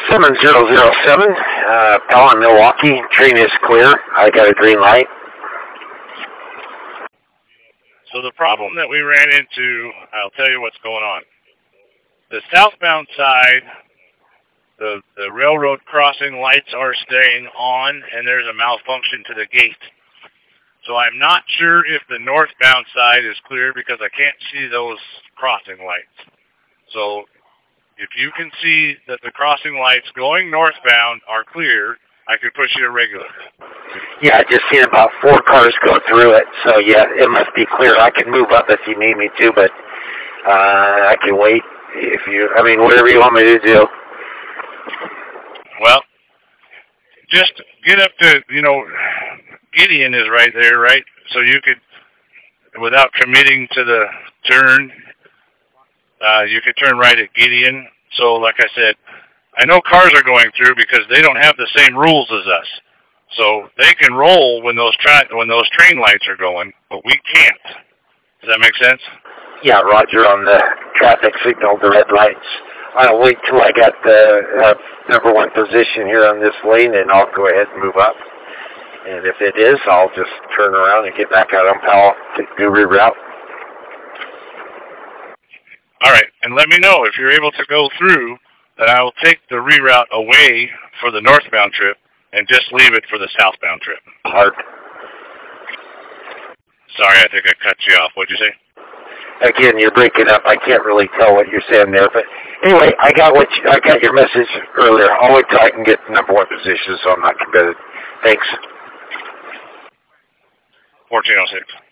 7007, Pelham, Milwaukee. Train is clear. I got a green light. So the problem that we ran into, I'll tell you what's going on. The southbound side, the railroad crossing lights are staying on, and there's a malfunction to the gate. So I'm not sure if the northbound side is clear because I can't see those crossing lights. So if you can see that the crossing lights going northbound are clear, I could push you to regular. Yeah, I just seen about 4 cars go through it, so yeah, it must be clear. I can move up if you need me to, but I can wait if you, whatever you want me to do. Well, just get up to, Gideon is right there, right? So you could, without committing to the turn, you could turn right at Gideon. So like I said, I know cars are going through because they don't have the same rules as us. So they can roll when those train lights are going, but we can't. Does that make sense? Yeah, Roger, on the traffic signal, the red lights. I'll wait till I got the number 1 position here on this lane, and I'll go ahead and move up. And if it is, I'll just turn around and get back out on Powell to do reroute. All right, and let me know if you're able to go through, that I will take the reroute away for the northbound trip and just leave it for the southbound trip. Hard. Sorry, I think I cut you off. What'd you say? Again, you're breaking up. I can't really tell what you're saying there, but anyway, I got your message earlier. I'll wait till I can get the number 1 position, so I'm not committed. Thanks. 1406.